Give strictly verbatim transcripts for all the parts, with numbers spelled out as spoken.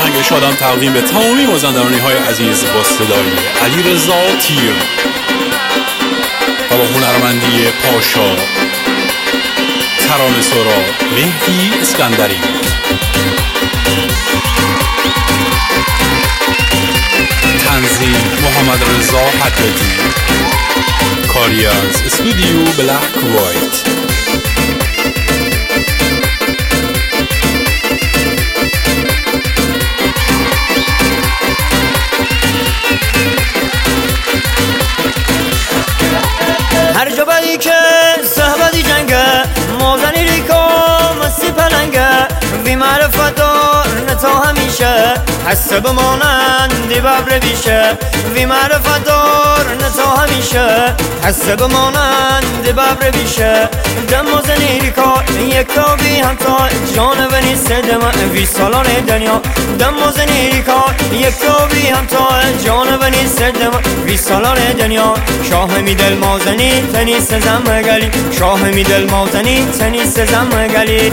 آهنگ شادم تقدیم به تمامی مازندرانی های عزیز با صدای علیرضا تیر و با هنرمندی پاشا، ترانه سرا مهدی اسکندری. تنظیم محمد رضا حدادی. کاری از استودیو بلک وایت. هر جایی که صحبتی جنگه موزنی ریکو مسی پلنگه وی معرفت دار نتا همیشه حسه بمانند ببر بیشه وی معرفت دار نتا همیشه حسه بمانند ببر بیشه دم موزنی ریکو یکا بی همتا جان و نیست دم وی سالان دنیا دم موزنی ریکو یکا بی همتا جان و نیست دم وی سالان دنیا شاه می دل موزنی تنی سزم گلی شاه می دل موزنی تنی سزم گلی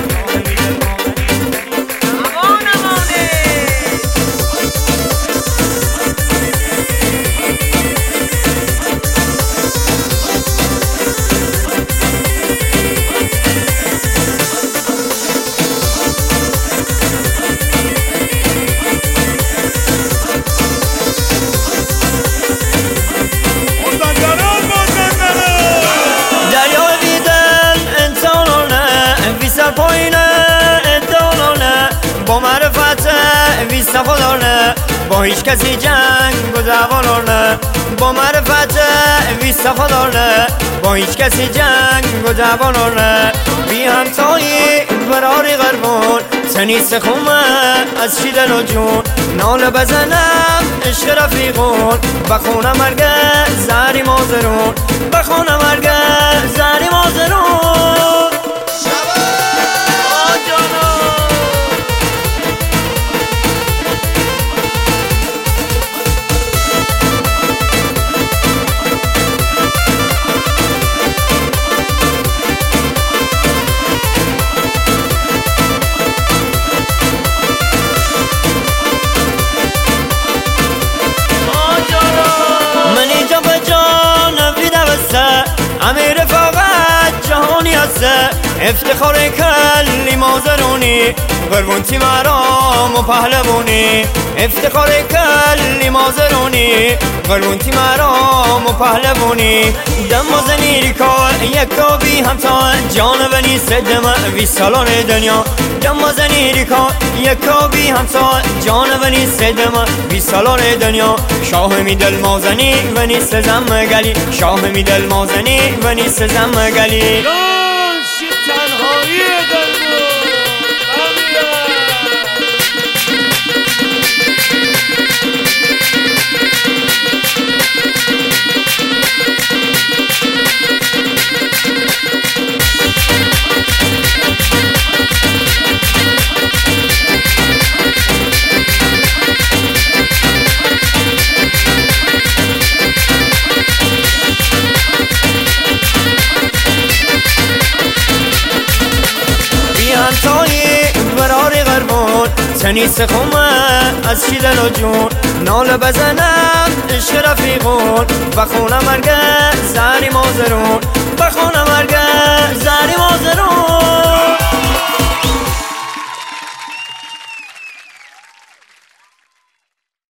با معرفت وی صفادارنه با هیچ کسی جنگ و دوالارنه با معرفت وی صفادارنه با هیچ کسی جنگ و دوالارنه بی همتایی براری غربون تنیس خومه از شیدن و جون ناله بزنم عشق رفیقون بخونه مرگه زری مازرون بخونه مرگه زری مازرون امیر فقط جهانی هسته افتخار کلی مازرونی قربونتی مرام و پهلوونی افتخار کلی مازرونی قربونتی مرام و پهلوونی دم مازنی ریکار یکا بی همتا جان و نیست دم وی سالان دنیا دم مازنی ریکار یکا بی همتا جان و نیست دم وی سالان دنیا شاه می دل مازنی و نیست زم گلی شاه می دل مازنی و نیست زم گلی تنهایی دلمون براری غربون تنیس خومه از شیدن و جون ناله بزنم عشق رفیقون بخونه مرگه زری مازرون